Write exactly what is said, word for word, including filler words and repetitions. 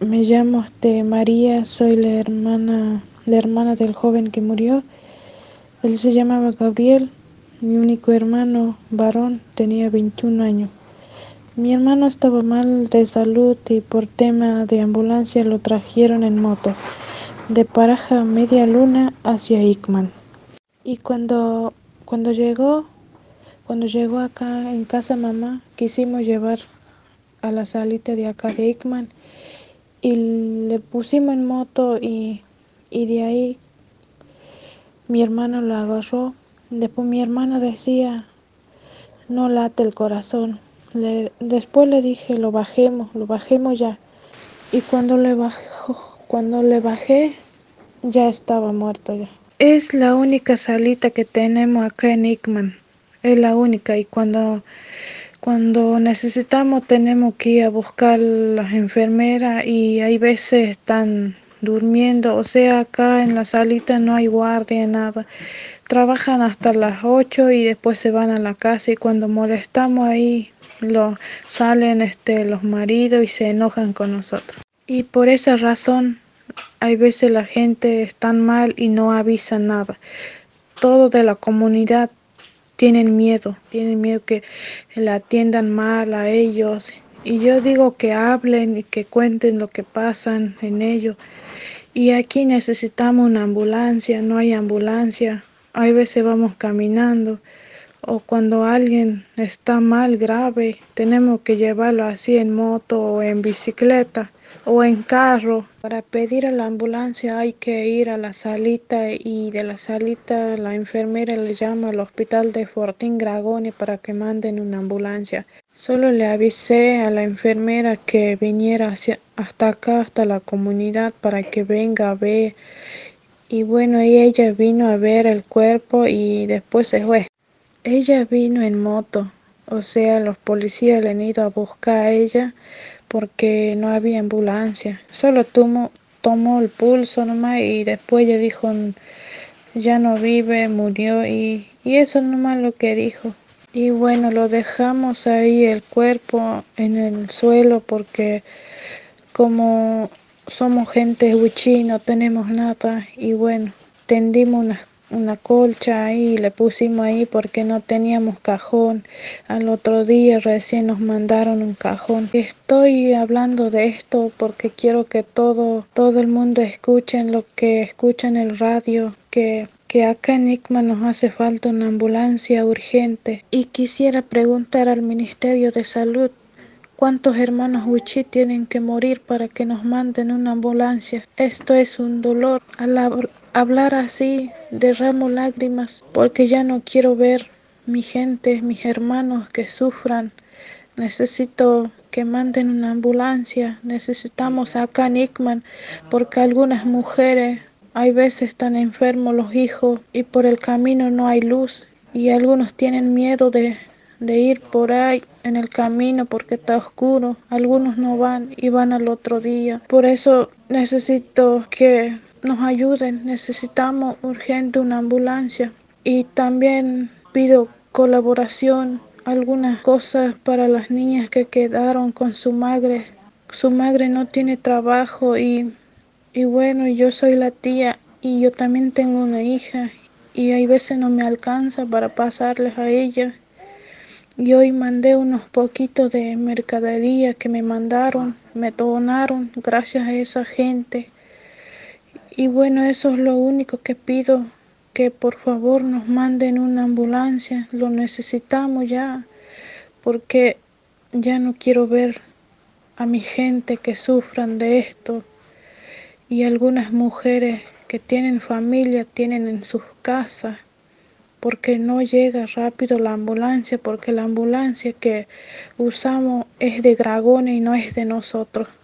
Me llamo este, María, soy la hermana, la hermana del joven que murió. Él se llamaba Gabriel, mi único hermano varón, tenía veintiún años. Mi hermano estaba mal de salud y por tema de ambulancia lo trajeron en moto, de Paraja Media Luna hacia Ickman. Y cuando, cuando llegó, cuando llegó acá en casa mamá, quisimos llevar a la salita de acá de Ickman y le pusimos en moto y, y de ahí mi hermano lo agarró. Después mi hermana decía, no late el corazón. Le, después le dije, lo bajemos, lo bajemos ya. Y cuando le bajó, cuando le bajé, ya estaba muerto ya. Es la única salita que tenemos acá en Ickman. Es la única y cuando Cuando necesitamos tenemos que ir a buscar las enfermeras y hay veces están durmiendo, o sea, acá en la salita no hay guardia, nada. Trabajan hasta las ocho y después se van a la casa y cuando molestamos ahí lo, salen este, los maridos y se enojan con nosotros. Y por esa razón hay veces la gente está mal y no avisa nada. Todo de la comunidad tienen miedo, tienen miedo que la atiendan mal a ellos. Y yo digo que hablen y que cuenten lo que pasan en ellos. Y aquí necesitamos una ambulancia, no hay ambulancia. Hay veces vamos caminando o cuando alguien está mal, grave, tenemos que llevarlo así en moto o en bicicleta o en carro. Para pedir a la ambulancia hay que ir a la salita y de la salita la enfermera le llama al hospital de Fortín Gragoni para que manden una ambulancia. Solo le avisé a la enfermera que viniera hacia, hasta acá, hasta la comunidad para que venga a ver. Y bueno, y ella vino a ver el cuerpo y después se fue. Ella vino en moto, o sea, los policías le han ido a buscar a ella porque no había ambulancia. Solo tomó, tomó el pulso nomás y después ella dijo, ya no vive, murió y, y eso nomás lo que dijo. Y bueno, lo dejamos ahí el cuerpo en el suelo porque como somos gente huichí, no tenemos nada y bueno, tendimos una, una colcha ahí y le pusimos ahí porque no teníamos cajón. Al otro día recién nos mandaron un cajón. Estoy hablando de esto porque quiero que todo, todo el mundo escuche lo que escucha en el radio, que que acá en Ickman nos hace falta una ambulancia urgente. Y quisiera preguntar al Ministerio de Salud, ¿cuántos hermanos wichí tienen que morir para que nos manden una ambulancia? Esto es un dolor. Al hablar así, derramo lágrimas porque ya no quiero ver mi gente, mis hermanos que sufran. Necesito que manden una ambulancia. Necesitamos acá en Ickman porque algunas mujeres, hay veces están enfermos los hijos y por el camino no hay luz y algunos tienen miedo de de ir por ahí en el camino porque está oscuro. Algunos no van y van al otro día. Por eso necesito que nos ayuden. Necesitamos urgente una ambulancia. Y también pido colaboración, algunas cosas para las niñas que quedaron con su madre. Su madre no tiene trabajo y, y bueno, yo soy la tía y yo también tengo una hija y hay veces no me alcanza para pasarles a ella. Y hoy mandé unos poquitos de mercadería que me mandaron, me donaron gracias a esa gente. Y bueno, eso es lo único que pido, que por favor nos manden una ambulancia, lo necesitamos ya, porque ya no quiero ver a mi gente que sufran de esto. Y algunas mujeres que tienen familia, tienen en sus casas, porque no llega rápido la ambulancia, porque la ambulancia que usamos es de Gragoni y no es de nosotros.